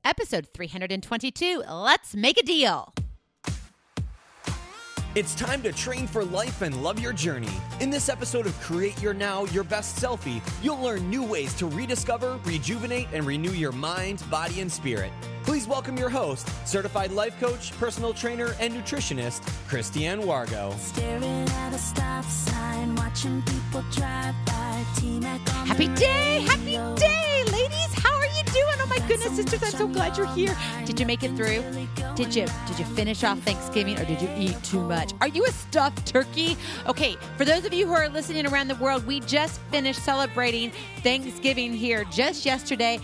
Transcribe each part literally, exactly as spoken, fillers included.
episode three hundred twenty-two. Let's make a deal. It's time to train for life and love your journey. In this episode of Create Your Now, Your Best Selfie, you'll learn new ways to rediscover, rejuvenate, and renew your mind, body, and spirit. Please welcome your host, certified life coach, personal trainer, and nutritionist, Christiane Wargo. Staring at a stop sign, watching people drive by. T-Mac on Happy the day, happy radio. day, ladies. How are you doing? Oh my goodness, sisters, I'm so glad you're here. Did you make it through? Did you did you finish off Thanksgiving, or did you eat too much? Are you a stuffed turkey? Okay, for those of you who are listening around the world, we just finished celebrating Thanksgiving here just yesterday.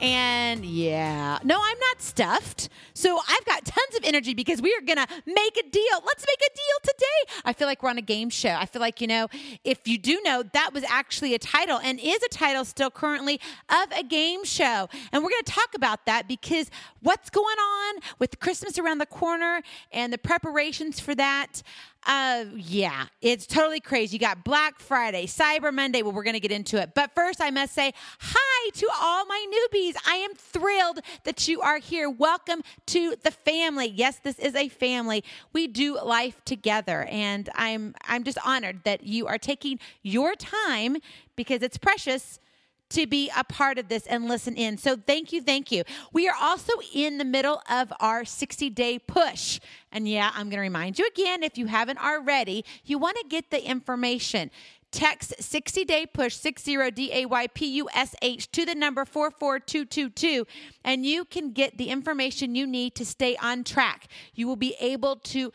And yeah, no, I'm not stuffed. So I've got tons of energy because we are going to make a deal. Let's make a deal today. I feel like we're on a game show. I feel like, you know, if you do know, that was actually a title and is a title still currently of a game show. And we're going to talk about that because what's going on with Christmas around the corner and the preparations for that. Uh, yeah, it's totally crazy. You got Black Friday, Cyber Monday. Well, we're going to get into it. But first, I must say hi to all my newbies. I am thrilled that you are here. Welcome to the family. Yes, this is a family. We do life together, and I'm I'm just honored that you are taking your time because it's precious to be a part of this and listen in. So thank you, thank you. We are also in the middle of our sixty-day push. And yeah, I'm going to remind you again, if you haven't already, you want to get the information. Text sixty-day push, sixty D A Y P U S H to the number four four two two two, and you can get the information you need to stay on track. You will be able to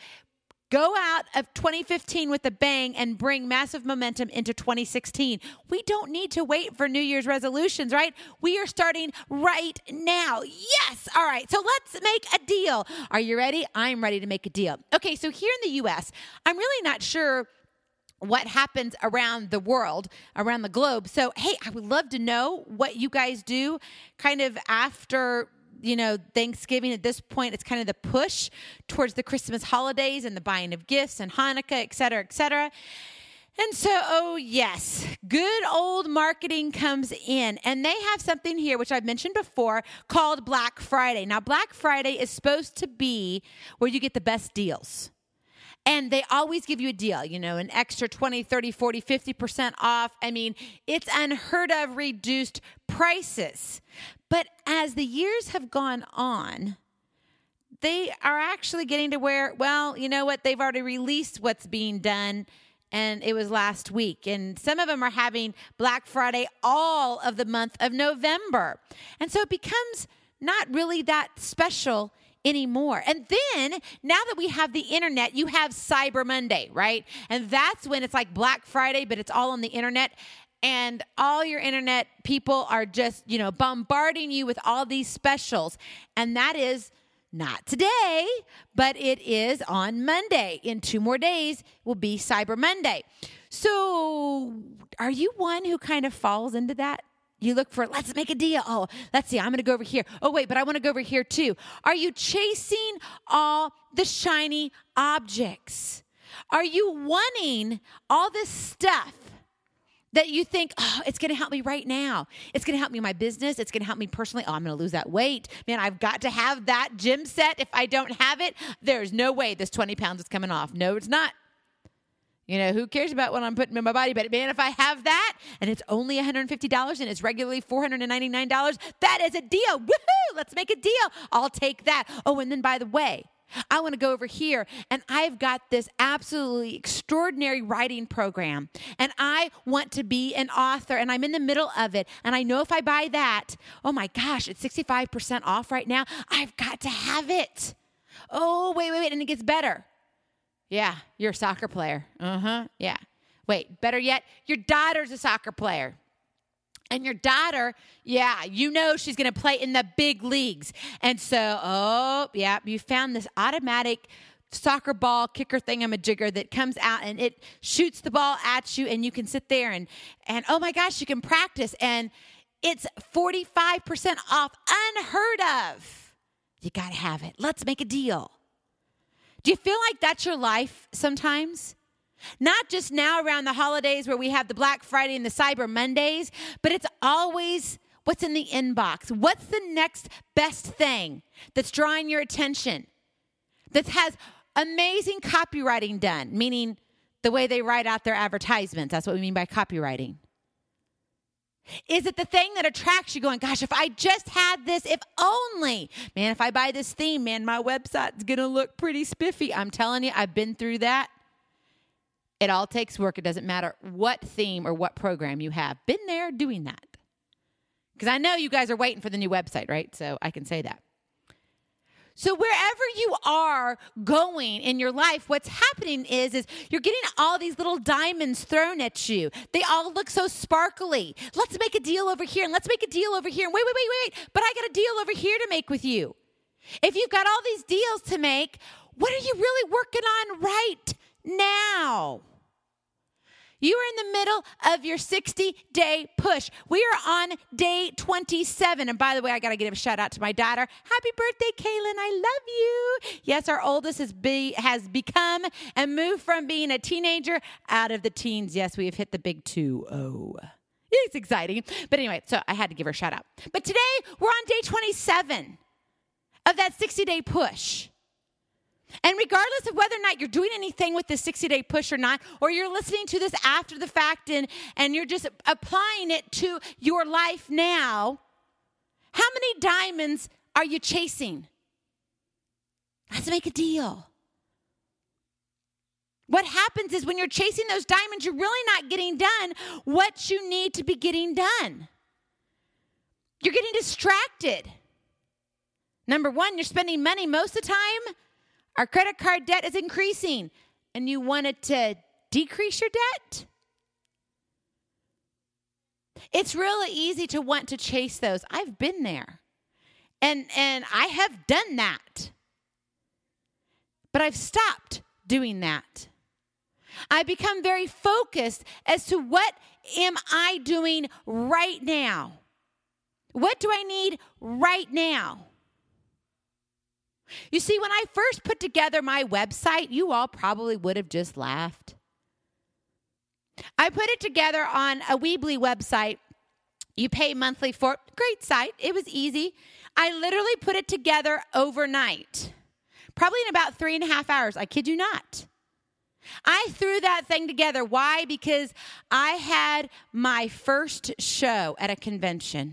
go out of twenty fifteen with a bang and bring massive momentum into twenty sixteen. We don't need to wait for New Year's resolutions, right? We are starting right now. Yes. All right. So let's make a deal. Are you ready? I'm ready to make a deal. Okay. So here in the U S, I'm really not sure what happens around the world, around the globe. So, hey, I would love to know what you guys do kind of after you know, Thanksgiving. At this point, it's kind of the push towards the Christmas holidays and the buying of gifts and Hanukkah, et cetera, et cetera. And so, oh yes, good old marketing comes in, and they have something here, which I've mentioned before, called Black Friday. Now, Black Friday is supposed to be where you get the best deals. And they always give you a deal, you know, an extra twenty, thirty, forty, fifty percent off. I mean, it's unheard of reduced prices. But as the years have gone on, they are actually getting to where, well, you know what, they've already released what's being done, and it was last week. And some of them are having Black Friday all of the month of November. And so it becomes not really that special anymore. And then now that we have the internet, you have Cyber Monday, right? And that's when it's like Black Friday, but it's all on the internet. And all your internet people are just, you know, bombarding you with all these specials. And that is not today, but it is on Monday. In two more days will be Cyber Monday. So are you one who kind of falls into that? You look for, let's make a deal. Oh, let's see, I'm going to go over here. Oh, wait, but I want to go over here too. Are you chasing all the shiny objects? Are you wanting all this stuff that you think, oh, it's going to help me right now? It's going to help me in my business. It's going to help me personally. Oh, I'm going to lose that weight. Man, I've got to have that gym set. If I don't have it, there's no way this twenty pounds is coming off. No, it's not. You know, who cares about what I'm putting in my body? But man, if I have that and it's only one hundred fifty dollars and it's regularly four hundred ninety-nine dollars, that is a deal. Woohoo! Let's make a deal. I'll take that. Oh, and then by the way, I want to go over here, and I've got this absolutely extraordinary writing program, and I want to be an author, and I'm in the middle of it, and I know if I buy that, oh my gosh, it's sixty-five percent off right now. I've got to have it. Oh, wait, wait, wait, and it gets better. Yeah, you're a soccer player. Uh-huh, yeah. Wait, better yet, your daughter's a soccer player. And your daughter, yeah, you know she's going to play in the big leagues. And so, oh, yeah, you found this automatic soccer ball kicker thingamajigger that comes out and it shoots the ball at you, and you can sit there and, and oh my gosh, you can practice. And it's forty-five percent off, unheard of. You got to have it. Let's make a deal. Do you feel like that's your life sometimes? Not just now around the holidays where we have the Black Friday and the Cyber Mondays, but it's always What's in the inbox? What's the next best thing that's drawing your attention, that has amazing copywriting done, meaning the way they write out their advertisements? That's what we mean by copywriting. Is it the thing that attracts you going, gosh, if I just had this, if only, man, if I buy this theme, man, my website's going to look pretty spiffy. I'm telling you, I've been through that. It all takes work. It doesn't matter what theme or what program you have. Been there doing that. Because I know you guys are waiting for the new website, right? So I can say that. So wherever you are going in your life, what's happening is, is you're getting all these little diamonds thrown at you. They all look so sparkly. Let's make a deal over here, and let's make a deal over here. And wait, wait, wait, wait, but I got a deal over here to make with you. If you've got all these deals to make, what are you really working on right now? You are in the middle of your sixty-day push. We are on day twenty-seven. And by the way, I got to give a shout out to my daughter. Happy birthday, Kaylin. I love you. Yes, our oldest has, be, has become and moved from being a teenager out of the teens. Yes, we have hit the big two oh. It's exciting. But anyway, so I had to give her a shout out. But today, we're on day twenty-seven of that sixty-day push. And regardless of whether or not you're doing anything with this sixty-day push or not, or you're listening to this after the fact and, and you're just applying it to your life now, how many diamonds are you chasing? Let's make a deal. What happens is when you're chasing those diamonds, you're really not getting done what you need to be getting done. You're getting distracted. Number one, you're spending money most of the time. Our credit card debt is increasing, and you want it to decrease your debt? It's really easy to want to chase those. I've been there, and, and I have done that. But I've stopped doing that. I've become very focused as to what am I doing right now? What do I need right now? You see, when I first put together my website, you all probably would have just laughed. I put it together on a Weebly website. You pay monthly for it. Great site. It was easy. I literally put it together overnight, probably in about three and a half hours. I kid you not. I threw that thing together. Why? Because I had my first show at a convention.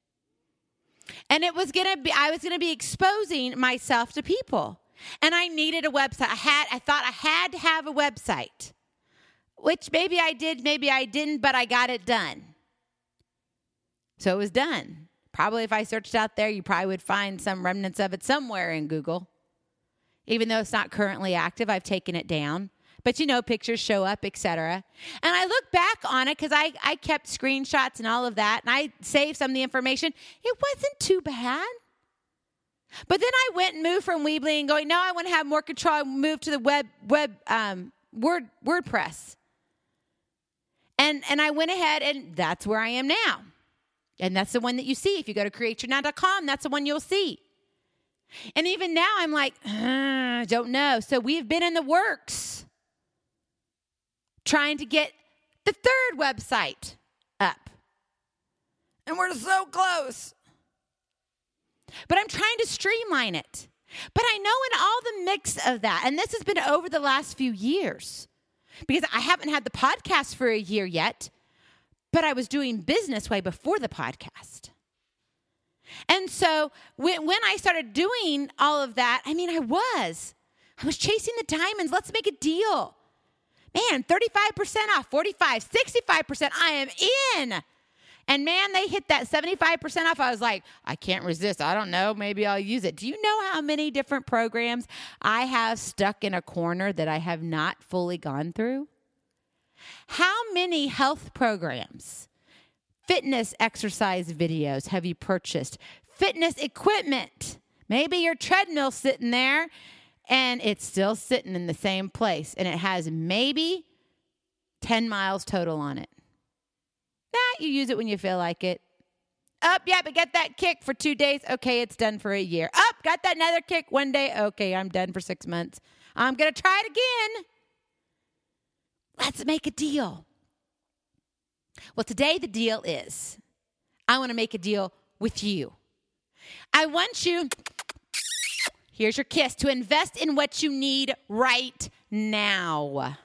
And it was going to be, I was going to be exposing myself to people. And I needed a website. I had, I thought I had to have a website, which maybe I did, maybe I didn't, but I got it done. So it was done. Probably if I searched out there, you probably would find some remnants of it somewhere in Google. Even though it's not currently active, I've taken it down. But, you know, pictures show up, et cetera. And I look back on it because I, I kept screenshots and all of that, and I saved some of the information. It wasn't too bad. But then I went and moved from Weebly and going, no, I want to have more control. I moved to the web, web um, Word, WordPress. And, and I went ahead, and that's where I am now. And that's the one that you see. If you go to create your now dot com, that's the one you'll see. And even now, I'm like, I don't know. So we've been in the works, trying to get the third website up. And we're so close. But I'm trying to streamline it. But I know in all the mix of that, and this has been over the last few years, because I haven't had the podcast for a year yet, but I was doing business way before the podcast. And so when, when I started doing all of that, I mean, I was. I was chasing the diamonds. Let's make a deal. Man, thirty-five percent off, forty-five, sixty-five percent, I am in. And man, they hit that seventy-five percent off. I was like, I can't resist. I don't know. Maybe I'll use it. Do you know how many different programs I have stuck in a corner that I have not fully gone through? How many health programs, fitness exercise videos have you purchased? Fitness equipment. Maybe your treadmill's sitting there and it's still sitting in the same place, and it has maybe ten miles total on it. Nah, you use it when you feel like it. Up, yeah, but get that kick for two days. Okay, it's done for a year. Up, got that another kick one day. Okay, I'm done for six months. I'm going to try it again. Let's make a deal. Well, today the deal is I want to make a deal with you. I want you, here's your kiss, to invest in what you need right now.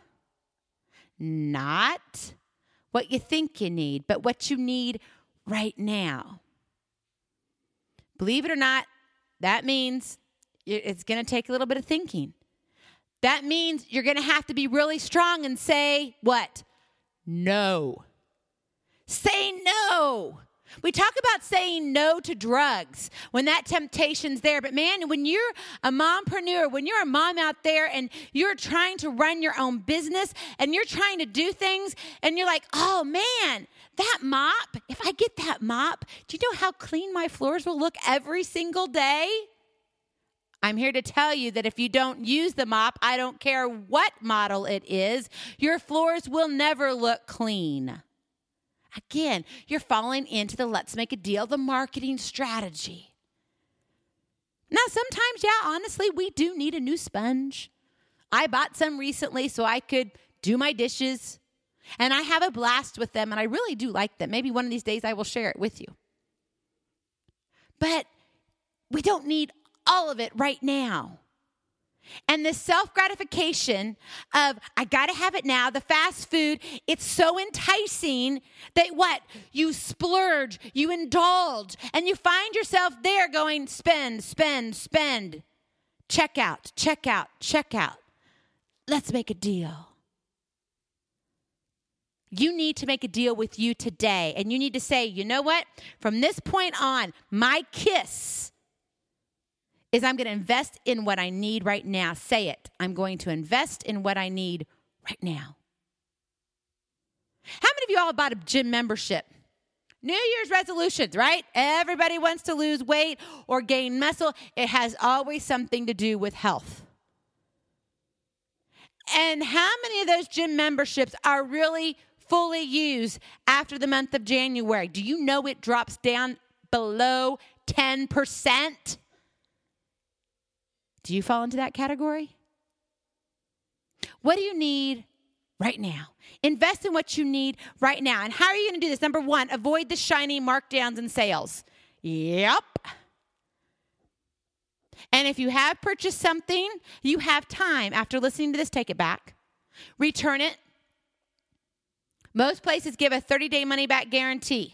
Not what you think you need, but what you need right now. Believe it or not, that means it's going to take a little bit of thinking. That means you're going to have to be really strong and say what? No. Say no. We talk about saying no to drugs when that temptation's there. But man, when you're a mompreneur, when you're a mom out there and you're trying to run your own business and you're trying to do things and you're like, oh man, that mop, if I get that mop, do you know how clean my floors will look every single day? I'm here to tell you that if you don't use the mop, I don't care what model it is, your floors will never look clean. Again, you're falling into the let's make a deal, the marketing strategy. Now, sometimes, yeah, honestly, we do need a new sponge. I bought some recently so I could do my dishes, and I have a blast with them, and I really do like them. Maybe one of these days I will share it with you. But we don't need all of it right now. And the self-gratification of, I got to have it now, the fast food, it's so enticing that what? You splurge, you indulge, and you find yourself there going, spend, spend, spend. Check out, check out, check out. Let's make a deal. You need to make a deal with you today. And you need to say, you know what? From this point on, my kiss is I'm going to invest in what I need right now. Say it. I'm going to invest in what I need right now. How many of you all bought a gym membership? New Year's resolutions, right? Everybody wants to lose weight or gain muscle. It has always something to do with health. And how many of those gym memberships are really fully used after the month of January? Do you know it drops down below ten percent? Do you fall into that category? What do you need right now? Invest in what you need right now. And how are you going to do this? Number one, avoid the shiny markdowns and sales. Yep. And if you have purchased something, you have time. After listening to this, take it back. Return it. Most places give a thirty-day money-back guarantee.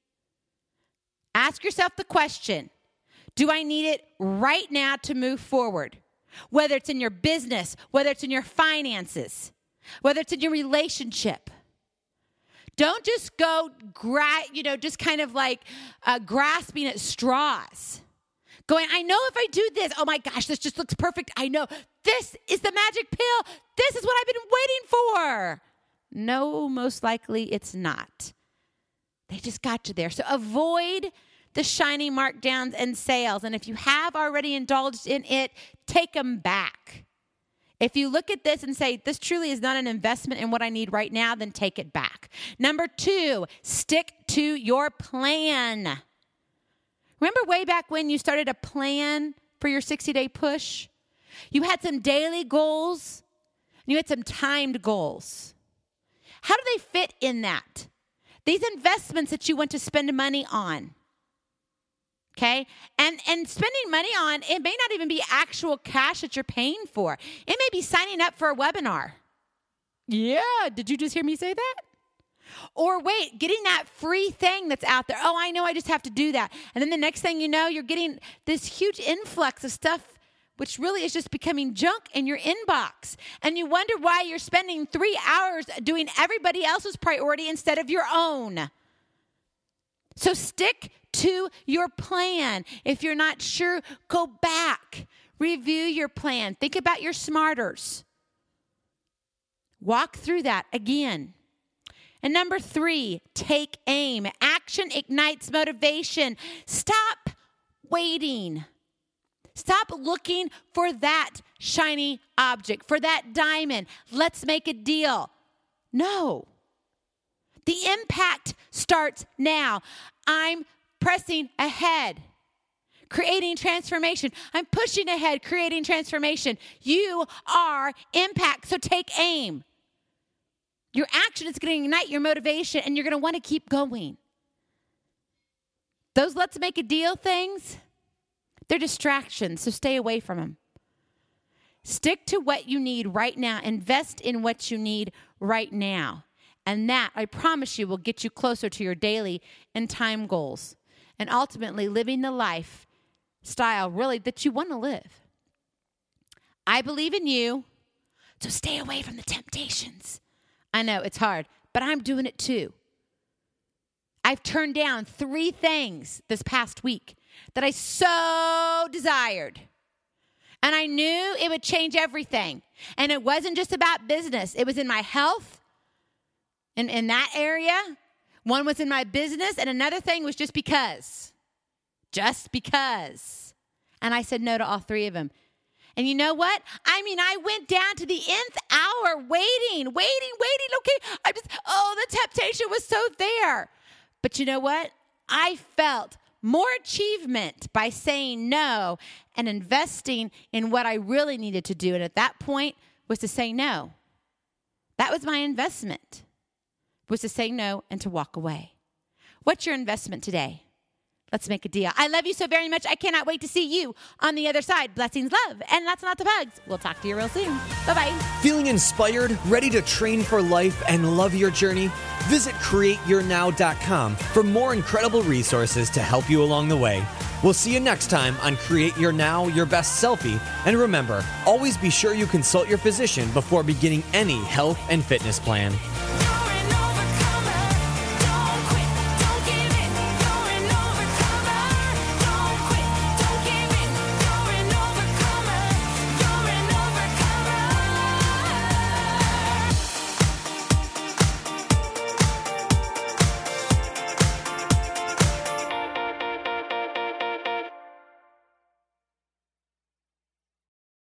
Ask yourself the question, do I need it right now to move forward? Whether it's in your business, whether it's in your finances, whether it's in your relationship. Don't just go, gra- you know, just kind of like uh, grasping at straws. Going, I know if I do this, oh my gosh, this just looks perfect. I know this is the magic pill. This is what I've been waiting for. No, most likely it's not. They just got you there. So avoid the shiny markdowns and sales. And if you have already indulged in it, take them back. If you look at this and say, this truly is not an investment in what I need right now, then take it back. Number two, stick to your plan. Remember way back when you started a plan for your sixty-day push? You had some daily goals, and you had some timed goals. How do they fit in that? These investments that you want to spend money on. Okay? And and spending money on, it may not even be actual cash that you're paying for. It may be signing up for a webinar. Yeah, did you just hear me say that? Or wait, getting that free thing that's out there. Oh, I know, I just have to do that. And then the next thing you know, you're getting this huge influx of stuff which really is just becoming junk in your inbox. And you wonder why you're spending three hours doing everybody else's priority instead of your own. So stick to your plan. If you're not sure, go back. Review your plan. Think about your smarters. Walk through that again. And number three, take aim. Action ignites motivation. Stop waiting. Stop looking for that shiny object, for that diamond. Let's make a deal. No. The impact starts now. I'm pressing ahead, creating transformation. I'm pushing ahead, creating transformation. You are impact, so take aim. Your action is going to ignite your motivation, and you're going to want to keep going. Those let's make a deal things, they're distractions, so stay away from them. Stick to what you need right now. Invest in what you need right now. And that, I promise you, will get you closer to your daily and time goals. And ultimately, living the lifestyle, really, that you want to live. I believe in you, so stay away from the temptations. I know, it's hard, but I'm doing it too. I've turned down three things this past week that I so desired. And I knew it would change everything. And it wasn't just about business. It was in my health, in, in that area. One was in my business, and another thing was just because. Just because. And I said no to all three of them. And you know what? I mean, I went down to the nth hour waiting, waiting, waiting. Okay, I just, oh, the temptation was so there. But you know what? I felt more achievement by saying no and investing in what I really needed to do. And at that point was to say no. That was my investment, was to say no and to walk away. What's your investment today? Let's make a deal. I love you so very much. I cannot wait to see you on the other side. Blessings, love, and lots and lots of hugs. We'll talk to you real soon. Bye-bye. Feeling inspired, ready to train for life and love your journey? Visit create your now dot com for more incredible resources to help you along the way. We'll see you next time on Create Your Now, Your Best Selfie. And remember, always be sure you consult your physician before beginning any health and fitness plan.